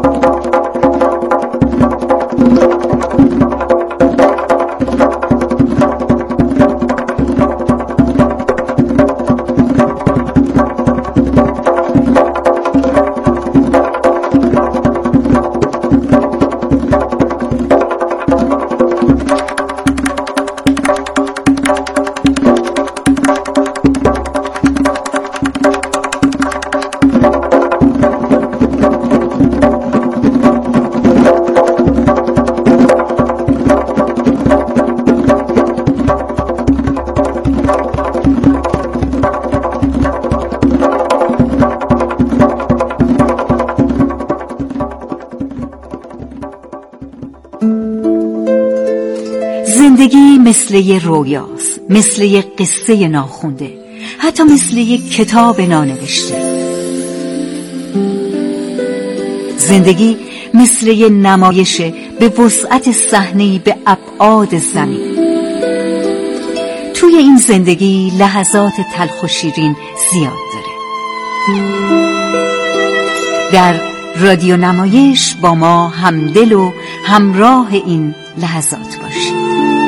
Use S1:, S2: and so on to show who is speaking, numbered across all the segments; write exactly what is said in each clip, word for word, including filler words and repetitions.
S1: زندگی مثل یه رویاست، مثل یه قصه ناخونده، حتی مثل یه کتاب نانوشته. زندگی مثل یه نمایشه به وسعت صحنه‌ای به ابعاد زمین. توی این زندگی لحظات تلخ و شیرین زیاد داره. در رادیو نمایش با ما همدل و همراه این لحظات باشید.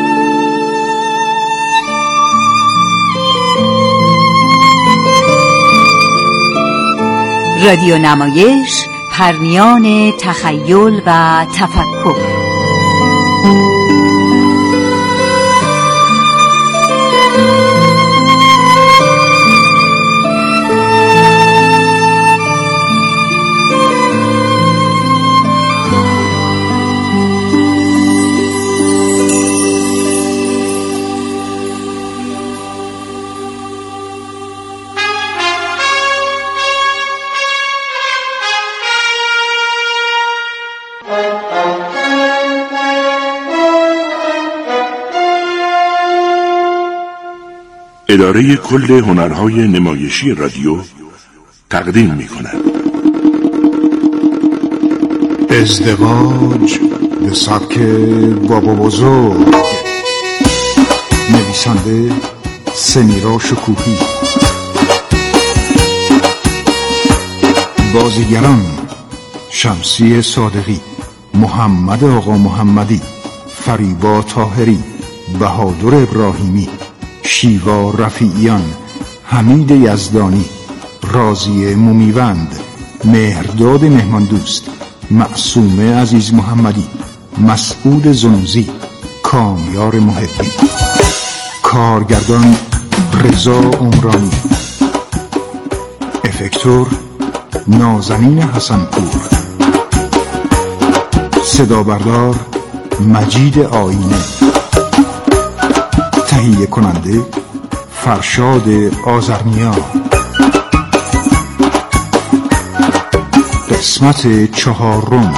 S1: رادیو نمایش، پرمیان تخیل و تفکر.
S2: اداره کل هنرهای نمایشی رادیو تقدیم می‌کند
S3: ازدواج به سبک بابا بزرگ. نویسنده سمیرا شکوهی. بازیگران شمسی صادقی، محمد آقا محمدی، فریبا طاهری، بهادر ابراهیمی، شیوا رفیعیان، حمید یزدانی، راضیه مومیوند، مهرداد مهماندوست، معصومه عزیز محمدی، مسعود زنوزی، کامیار محبی. کارگردان رضا عمرانی. افکتور نازنین حسنپور. صدا بردار مجید آینه. تهیه کننده فرشاد آذرنیا. قسمت چهارم.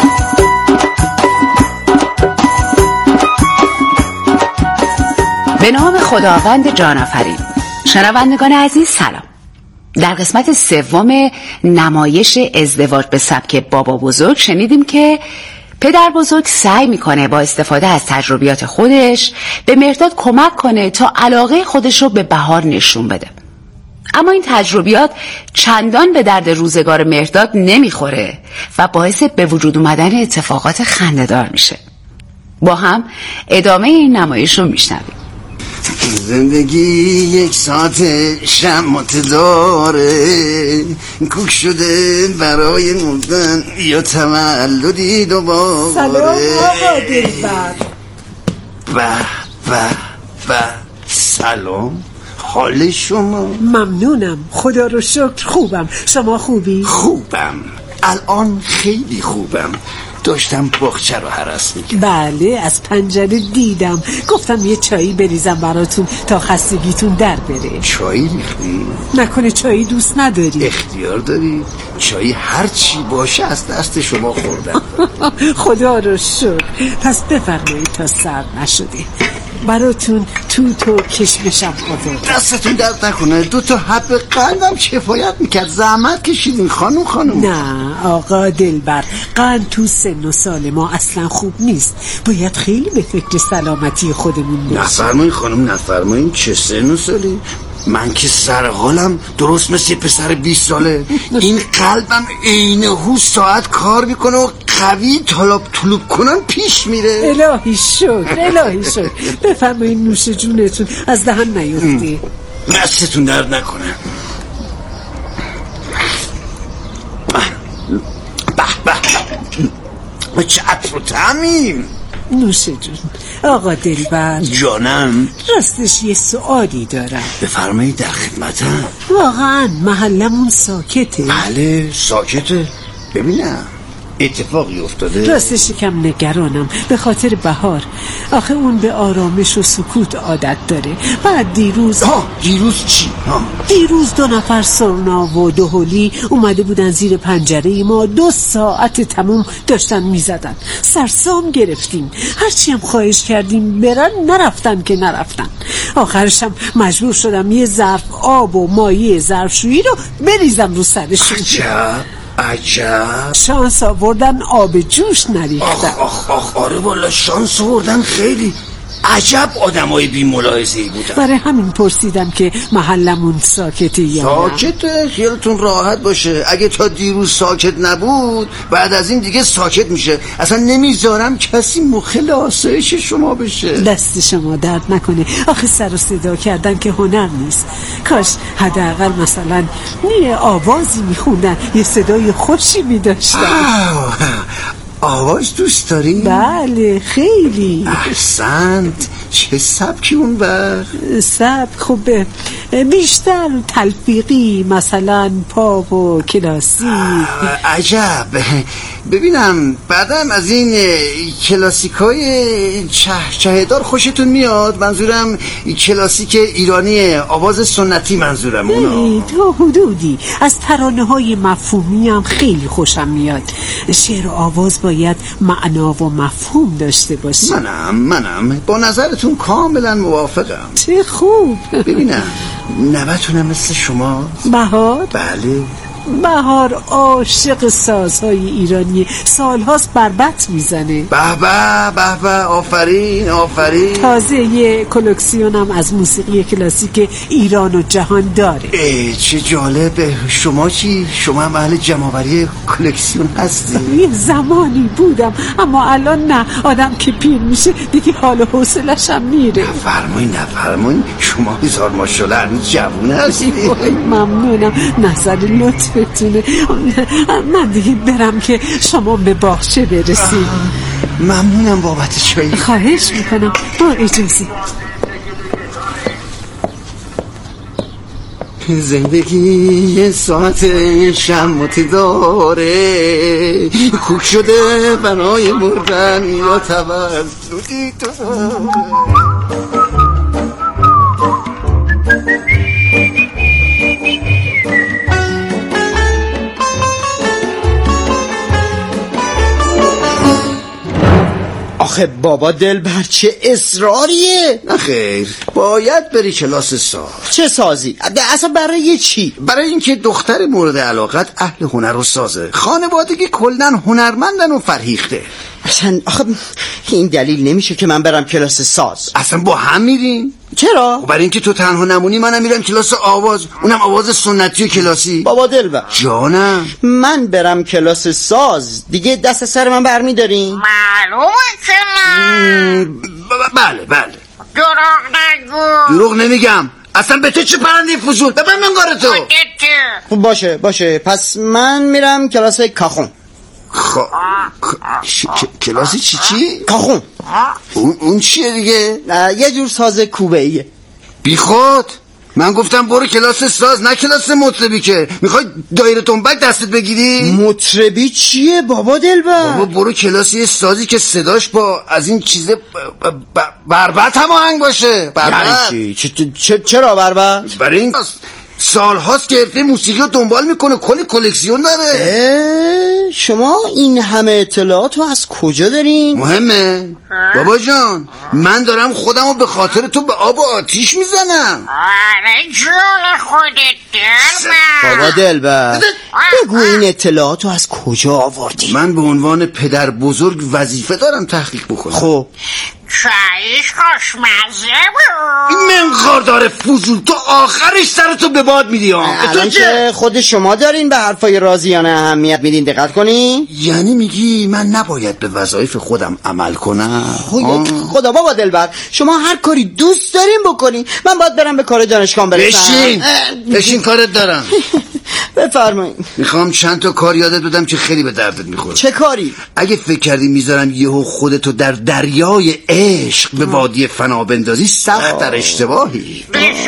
S4: به نام خداوند جان آفرین. شنوندگان عزیز سلام. در قسمت سوم نمایش ازدواج به سبک بابا بزرگ شنیدیم که پدر بزرگ سعی میکنه با استفاده از تجربیات خودش به مهرداد کمک کنه تا علاقه خودش رو به بهار نشون بده. اما این تجربیات چندان به درد روزگار مهرداد نمیخوره و باعث به وجود اومدن اتفاقات خنده‌دار میشه. با هم ادامه این نمایش رو میشنویم.
S5: زندگی یک ساعت شمات داره، کوک شده برای موندن یا تولدی دوباره.
S6: سلام آقا دلبر.
S5: به به به سلام، حال شما؟
S6: ممنونم، خدا رو شکر خوبم. شما خوبی؟
S5: خوبم، الان خیلی خوبم. داشتم باغچه رو هرس میکردم.
S6: بله، از پنجره دیدم. گفتم یه چایی بریزم براتون تا خستگیتون در بره.
S5: چایی میخوایی؟
S6: نکنه چایی دوست نداری؟
S5: اختیار داری، چایی هر چی باشه از دست شما خوردم.
S6: خدا رو شکر. پس بفرمایید تا سرد نشده. براتون توت و کشمشم آورد.
S5: دستتون درد نکنه، دو تا حب قندم کفایت میکرد. زحمت کشیدین خانم خانم.
S6: نه آقا دلبر، قند تو سن و سال ما اصلا خوب نیست. باید خیلی به فکر سلامتی خودمون باشیم.
S5: نفرمایین خانم، نفرمایین. چه سن و سالی؟ من که سر حالم درست مثل پسر بیست ساله. این قلبم عین هو ساعت کار میکنه و قوی طلب طلوب کنن پیش میره.
S6: الهی شکر الهی شکر. بفرمایید نوش جونتون، از دهن نیفتی.
S5: دستتون درد نکنه. به به به چه عطر و طعمیم.
S6: نوش جون. آقا دلبر
S5: جانم،
S6: راستش یه سوالی دارم.
S5: بفرمایید، در خدمتم.
S6: واقعا محلمون ساکته؟
S5: بله ساکته. ببینم اتفاقی افتاده؟
S6: راستش کم نگرانم به خاطر بهار. آخه اون به آرامش و سکوت عادت داره. بعد دیروز
S5: ها دیروز چی؟ ها
S6: دیروز دو نفر سرنا و دهلی اومده بودن زیر پنجره ما، دو ساعت تموم داشتن میزدن. سرسام گرفتیم، هرچی هم خواهش کردیم برن نرفتن که نرفتن. آخرشم مجبور شدم یه ظرف آب و مایع ظرفشویی رو بریزم رو سرشون.
S5: عجب عجب.
S6: شانس آوردن آب جوش نریختن.
S5: آخ آخ آخ آره والا شانس آوردن خیلی. عجب آدمای بی ملاحظه‌ای بودن.
S6: برای همین پرسیدم که محلمون ساکته یا نه.
S5: ساکته، خیالتون راحت باشه. اگه تا دیروز ساکت نبود بعد از این دیگه ساکت میشه. اصلا نمیذارم کسی مخل آسایش شما بشه.
S6: دست شما درد نکنه. آخه سر و صدا کردن که هنر نیست. کاش حداقل مثلا یه آوازی میخوندن، یه صدای خوشی میداشتن.
S5: آواز دوست داری؟
S6: بله خیلی.
S5: احسنت. چه سبکی اون وقت؟
S6: سبک خوبه، بیشتر تلفیقی، مثلا پاپ و کلاسیک.
S5: عجب. ببینم بعدم از این کلاسیکای چه چهدار خوشتون میاد؟ منظورم کلاسیک ایرانی، آواز سنتی منظورم اونا.
S6: تا حدودی. از ترانه های مفهومی هم خیلی خوشم میاد. شعر و آواز باید معنا و مفهوم داشته باشه.
S5: منم منم با نظرتون کاملا موافقم.
S6: چه خوب.
S5: ببینم نوتونم مثل شما؟
S6: بهار؟
S5: بله.
S6: بهار عاشق سازهای ایرانی، سالهاست بربط میزنه.
S5: به به به به، آفرین آفرین.
S6: تازه یه کلکسیونم از موسیقی کلاسیک ایران و جهان داره.
S5: ای چه جالبه. شما چی؟ شما هم اهل جمع‌آوری کلکسیون هستی؟
S6: یه زمانی بودم، اما الان نه. آدم که پیر میشه دیگه حال و حوصله‌ش هم میره.
S5: نفرمایین نفرمایین، شما هزار ماشاءالله هنوز جوون هستی.
S6: ممنونم، نظر لطفتونه. من دیگه برم که شما به باغچه برسید.
S5: ممنونم بابت چایی.
S6: خواهش میکنم، با اجازه.
S5: زندگی یه ساعت شماتی داره، کوک شده برای مردن یا تولدی تو.
S7: آخه بابا دلبر چه اصراریه؟
S5: نه خیر، باید بری کلاس ساز.
S7: چه سازی؟ اصلا برای چی؟
S5: برای اینکه دختر مورد علاقت اهل هنر و سازه، خانوادگی کلن هنرمندن و فرهیخته.
S7: اصلا آخه این دلیل نمیشه که من برم کلاس ساز.
S5: اصلا با هم میریم.
S7: چرا؟
S5: برای اینکه تو تنها نمونی منم میرم کلاس آواز، اونم آواز سنتی و کلاسی.
S7: بابا دلبر
S5: جانم،
S7: من برم کلاس ساز دیگه دست سر من برمیدارین؟
S8: معلومه که نه.
S5: بله بله.
S8: دروغ نگو.
S5: دروغ نمیگم. اصلا به تو چه پرنده فضول؟ ببین منگار تو.
S7: خب باشه باشه، پس من میرم کلاس کاخون.
S5: خ... کلاسی چی چی؟
S7: کاخون.
S5: اون, اون چیه دیگه؟
S7: یه جور ساز کوبه ایه.
S5: بی خود من گفتم برو کلاس ساز، نه کلاس مطربی. که میخوای دایره تنبک دستت بگیری؟
S7: مطربی چیه بابا دلبر؟
S5: بابا برو کلاس یه سازی که صداش با از این چیزه بربط هماهنگ باشه. بربط.
S7: یعنی چی؟ چرا بربط؟
S5: برای این سال هاست که حرفه موسیقی رو دنبال میکنه، کلی کلکسیون داره.
S7: شما این همه اطلاعات رو از کجا دارین؟
S5: مهمه بابا جان، من دارم خودم رو به خاطر تو به آب و آتیش میزنم.
S8: آره جون خودت دلبر.
S7: بابا دلبر بگو این اطلاعات رو از کجا آوردی؟
S5: من به عنوان پدر بزرگ وظیفه دارم تحقیق بکنم.
S7: خب
S8: چایش خوشمزه بود.
S5: این منخاردار فضول تو آخرش سرتو به باد میدی ها.
S7: الان که خود شما دارین به حرفای راضیانه اهمیت میدین دقت کنی؟
S5: یعنی میگی من نباید به وظایف خودم عمل کنم؟
S7: خدا بابا دلبر، شما هر کاری دوست دارین بکنین، من باید برم به کار دانشگاه برسم.
S5: بشین بشین کارت دارم.
S7: بفرمایید.
S5: میخوام چند تا کار یادت بدم که خیلی به دردت میخوره.
S7: چه کاری؟
S5: اگه فکر کردی میذارم یهو خودتو در دریای عشق به وادی فنا بندازی سخت در اشتباهی.
S8: دیشب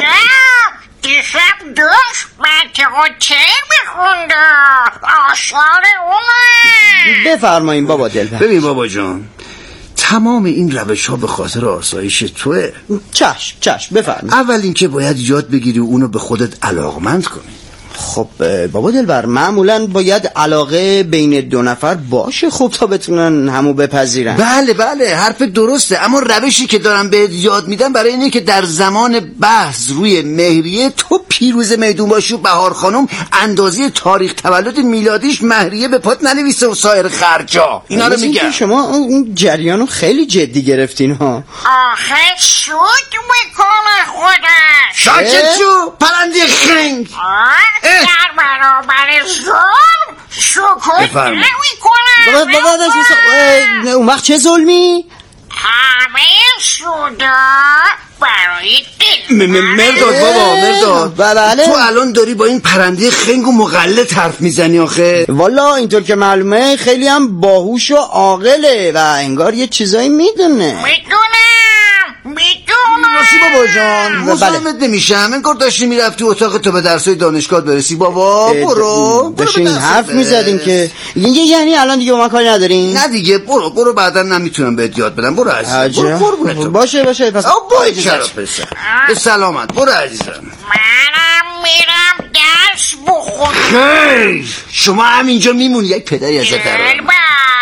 S8: دیشب دوست منطقه چه میخونده آثار اونه.
S7: بفرمایید بابا دلبر.
S5: ببین بابا جان، تمام این روش ها به خاطر آسایش توه.
S7: چشم چشم بفرمایید.
S5: اول اینکه باید یاد بگیری اونو به خودت علاقمند کنی.
S7: خب بابا دلبر، معمولا باید علاقه بین دو نفر باشه خب تا بتونن همو بپذیرن.
S5: بله بله حرف درسته، اما روشی که دارم بهت یاد میدم برای اینه که در زمان بحث روی مهریه تو پیروز میدون باشی و بهار خانم اندازه تاریخ تولد میلادیش مهریه به پات ننویسه و سایر خرجا. اینا رو میگم.
S7: شما اون جریانو خیلی جدی گرفتین ها.
S8: آخه سود میکنه خودش.
S5: ساکت شو پرنده خنگ.
S8: در برابر ظلم سکوت نمی کنم.
S7: بابا اون وقت چه ظلمی؟
S8: همه سودا برای دل
S5: مرداد بابا مرداد.
S7: بله.
S5: تو الان داری با این پرنده خنگ و مغلط حرف میزنی آخه.
S7: والا اینطور که معلومه خیلی هم باهوش و عاقله و انگار یه چیزایی میدونه.
S8: میدونم میدونم
S5: راستی بابا جان مزاحمت نمیشم، انگار داشتی میرفتی اتاق تو به درسای دانشگاه برسی. بابا برو
S7: داشتیم حرف میزدیم که یعنی الان دیگه با من کاری ندارین؟
S5: نه دیگه برو برو بعدا نمیتونم بهت یاد بدم. برو عزیزم برو قربونت.
S7: باشه باشه پس
S5: باید شرف بسر به سلامت. برو عزیزم.
S8: منم میرم درس بخونم.
S5: خیر شما همینجا میمونی، یک پدری ازت در
S8: دل با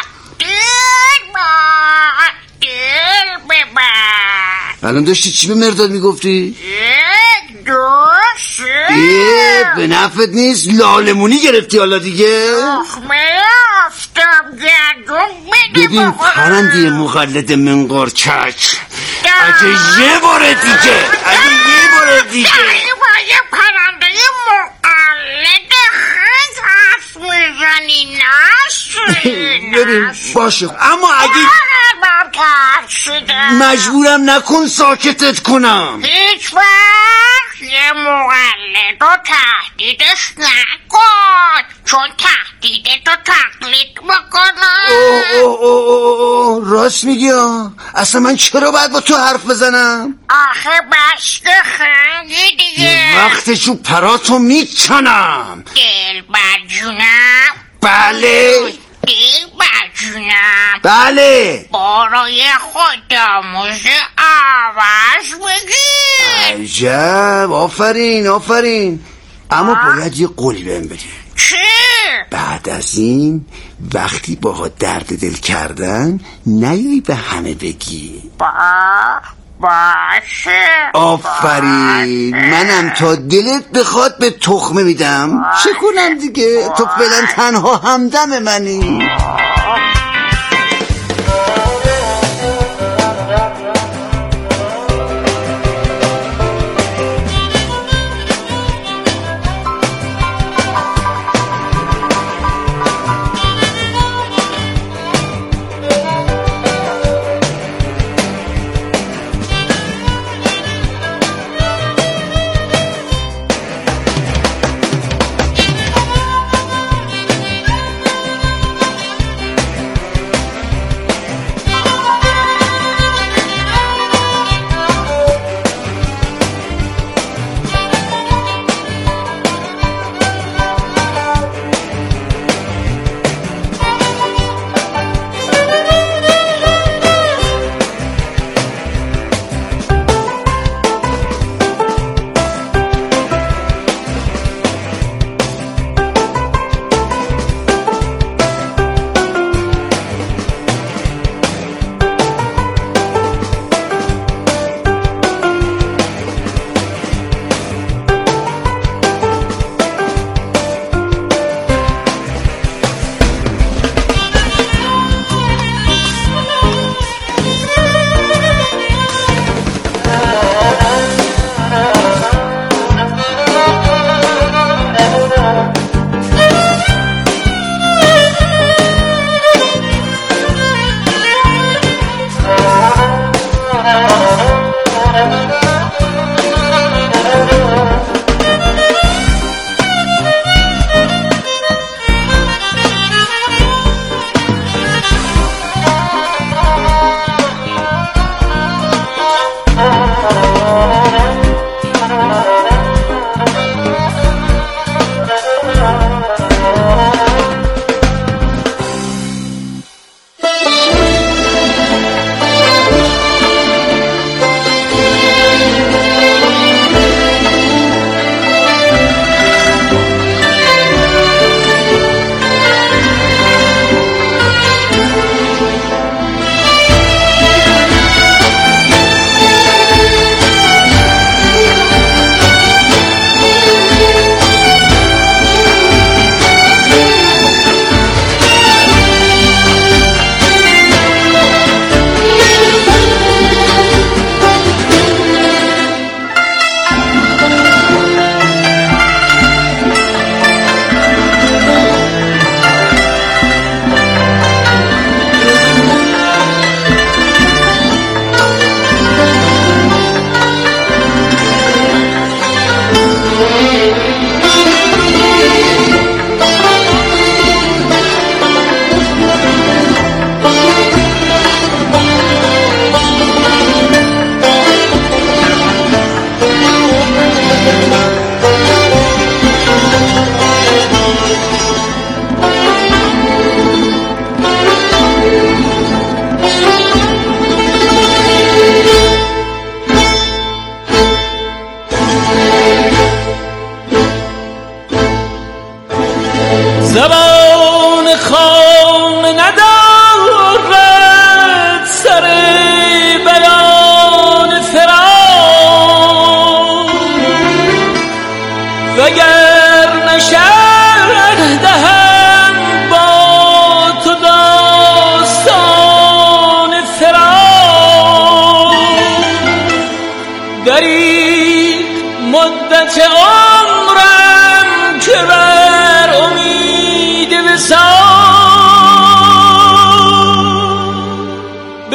S8: دل با دل ببر.
S5: الان داشتی چی به مرداد میگفتی؟
S8: یک دو سه
S5: ای به نفت نیست، لالمونی گرفتی حالا دیگه.
S8: تخمه آفتاب گردون بده
S5: ببین پرنده مغلط منقار چچ، اگه یه باره دیگه اگه یه باره دیگه
S8: با یه پرنده مغلط خیلی حرف میزنی نسری.
S5: ببین باشه، اما اگه مجبورم نکن ساکتت کنم.
S8: هیچ وقت یه مغلط رو تهدیدش نکن، چون تهدیدتو تقلید بکنم.
S5: اوه اوه اوه اوه راست میگی ها. اصلا من چرا باید با تو حرف بزنم؟
S8: آخه بسته خنگی دیگه.
S5: وقتشو پراتو میکنم.
S8: دل بر جونم.
S5: بله
S8: دل بر جونم.
S5: بله
S8: برای خودآموز عوض بگیر.
S5: عجب آفرین آفرین. اما باید یه قولی بهم بدی.
S8: چی؟
S5: بعد از این وقتی باها درد دل کردن نیایی به همه بگی.
S8: با باشه.
S5: آفرین. منم تا دلت بخواد به تخمه میدم. چه کنم دیگه، تو فعلا تنها همدم منی.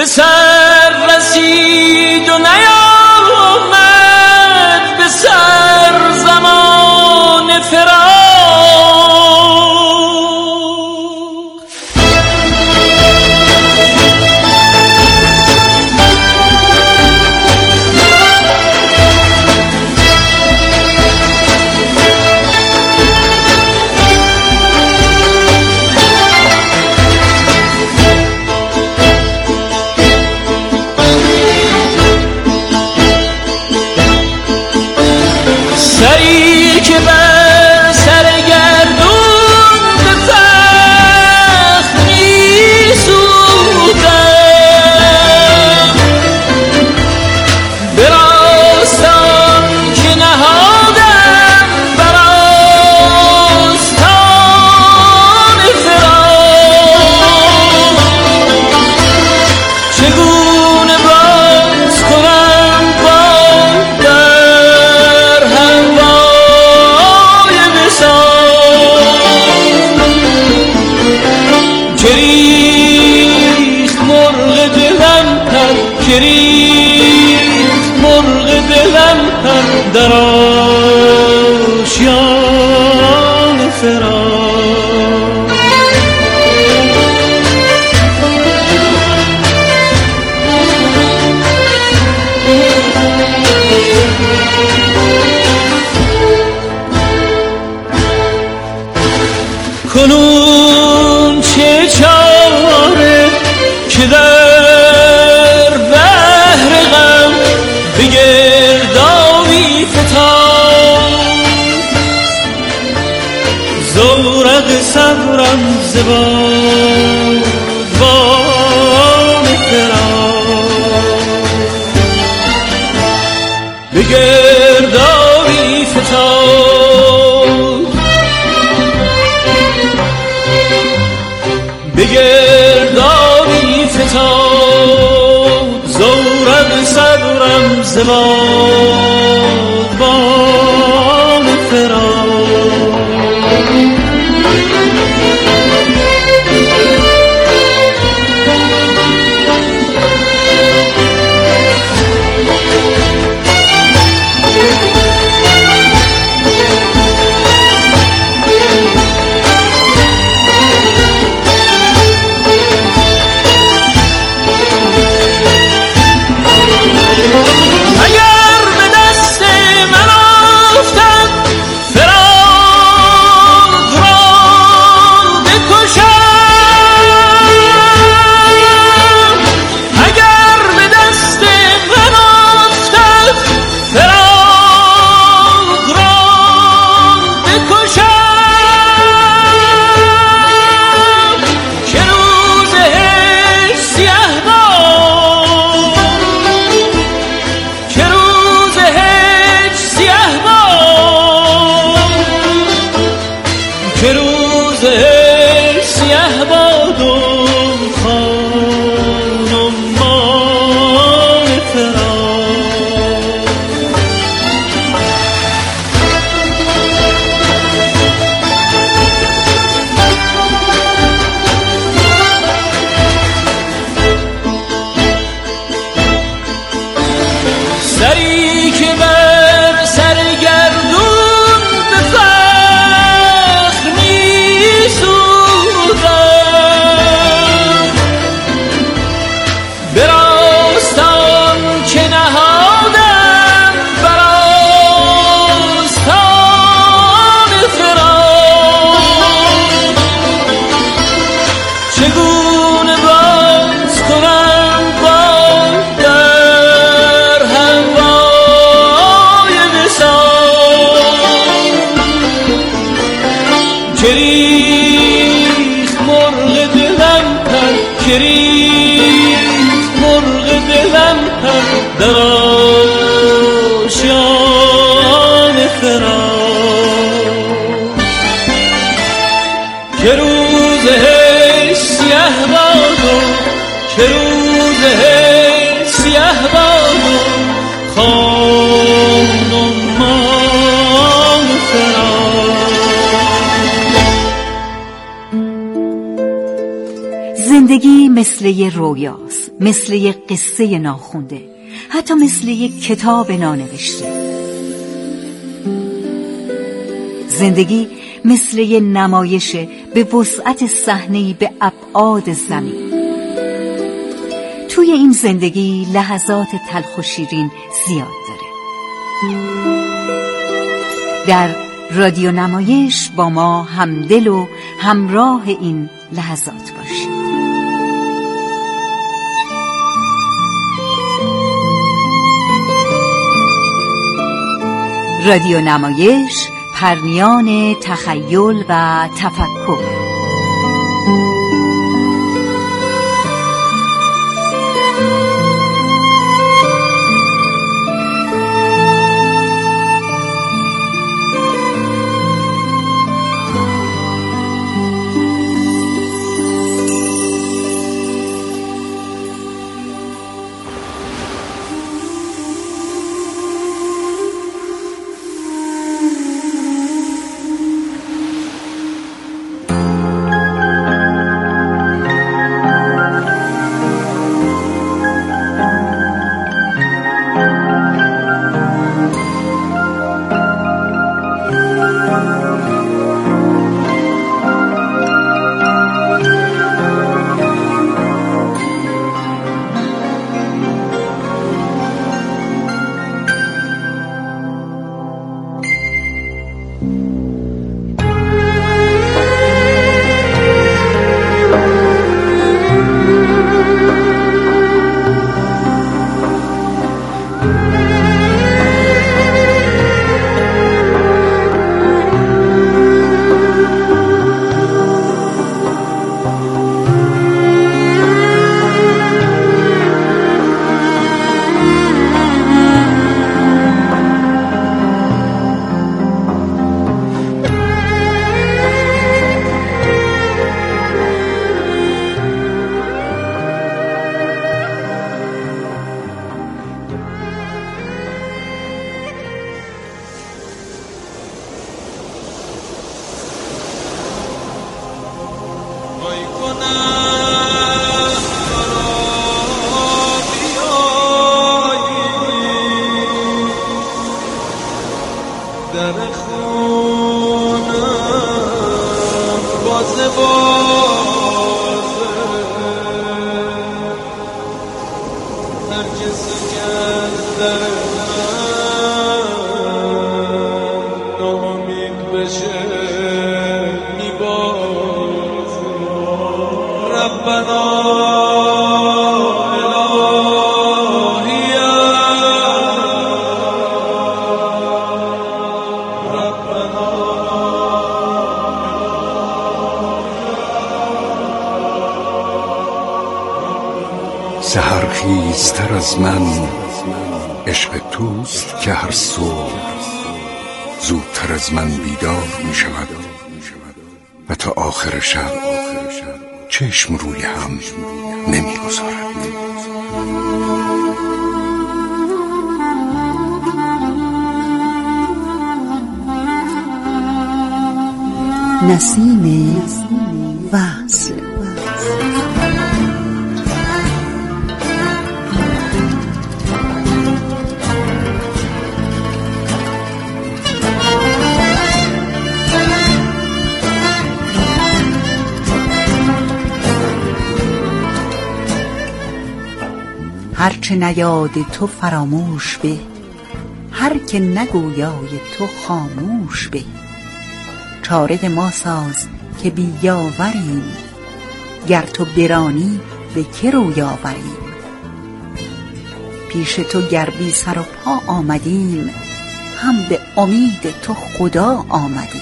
S9: سر رسید و نیامد به سر زمان فراق. سری که بر سر گردون به فخر می سودم، به راستان که نهادم بر آستان فراق. چگونه باز کنم با در هوای وصال، که ریخت مرغ دلم پر، که ریخت مرغ دلم پر در آشیان فراق. کنون چه چاره که در بحر غم به گردابی فتاد، زورق صبرم ز بادبان فراق. به گردابی فتاد، به گردابی فتاد، زورق صبرم ز بادبان فراق. اگر به دست من افتد فراق را بکشم، اگر به دست من افتد فراق را بکشم، که روز هجر سیه باد، که روز هجر سیه باد، که روز هجر سیه باد و خانم مان فراق. سری که بر سر گردون به فخر می سودم، به راستان که نهادم بر آستان فراق. چگونه باز کنم با در هوای وصال، که ریخت مرغ دلم پر، که ریخت مرغ دلم پر در آشیان فراق. که روز هجر سیه باد و که روز هجر سیه باد و خانم مان فراق.
S1: زندگی مثل یه رویاست. مثل یک قصه ناخونده، حتی مثل یک کتاب نانوشته. زندگی مثل یک نمایش به وسعت صحنه‌ای به ابعاد زمین. توی این زندگی لحظات تلخ و شیرین زیاد داره. در رادیو نمایش با ما همدل و همراه این لحظات باشید. رادیو نمایش، پرنیان تخیل و تفکر.
S10: سحرخیزتر از من عشق توست که هر صبح زودتر از من بیدار می شود و تا آخر شب چشم روی هم نمی گذارد.
S11: نسیم وصل.
S12: هرچه نیاد تو فراموش به، هر که نگویای تو خاموش به. چاره ما ساز که بیاوریم، گر تو برانی به که روی آوریم. پیش تو گر بی سر و پا آمدیم، هم به امید تو خدا آمدیم.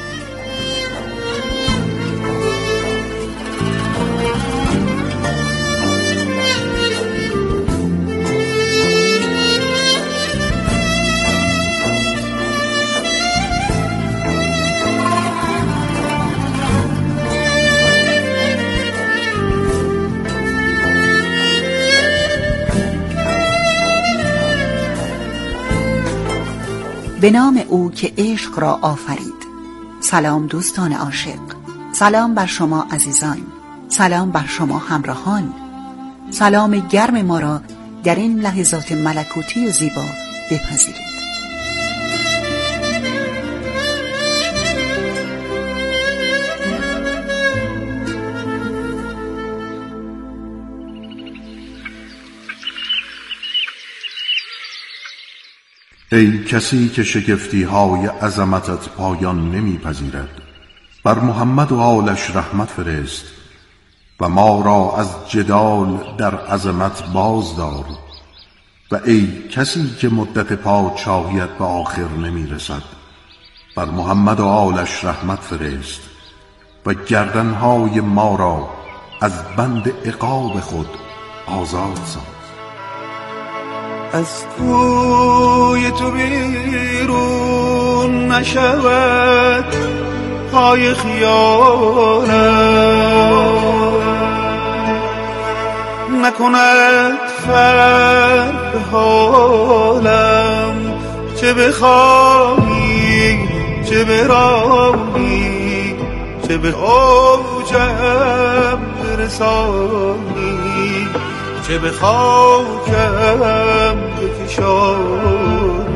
S12: به نام او که عشق را آفرید. سلام دوستان عاشق، سلام بر شما عزیزان، سلام بر شما همراهان. سلام گرم ما را در این لحظات ملکوتی و زیبا بپذیرید.
S13: ای کسی که شگفتی های عظمتت پایان نمیپذیرد، بر محمد و آلش رحمت فرست و ما را از جدال در عظمت باز دار. و ای کسی که مدت پادشاهیت به آخر نمیرسد، بر محمد و آلش رحمت فرست و گردنهای ما را از بند عقاب خود آزاد ساز.
S14: از کوی تو بیرون نشود پای خیالم، نکند فرق به حالم، چه بخواهی چه براهی، چه به اوجم برسانی، چه به خاکم بکشانی.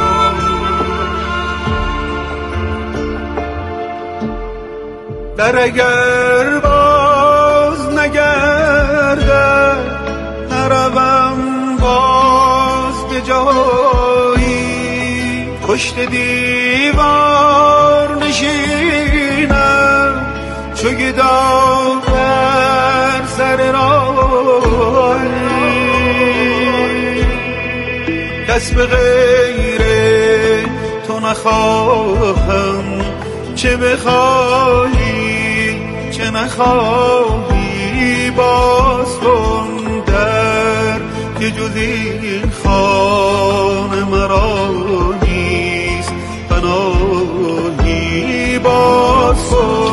S14: در اگر باز نگردد، نروم باز به جایی، پشت دیوار نشینم چو گدا بر سر راهی. کس به غیر تو نخواهم، چه بخواهی چه نخواهی، باز کن در که جز این خانه مرا نیست پناهی. باز کن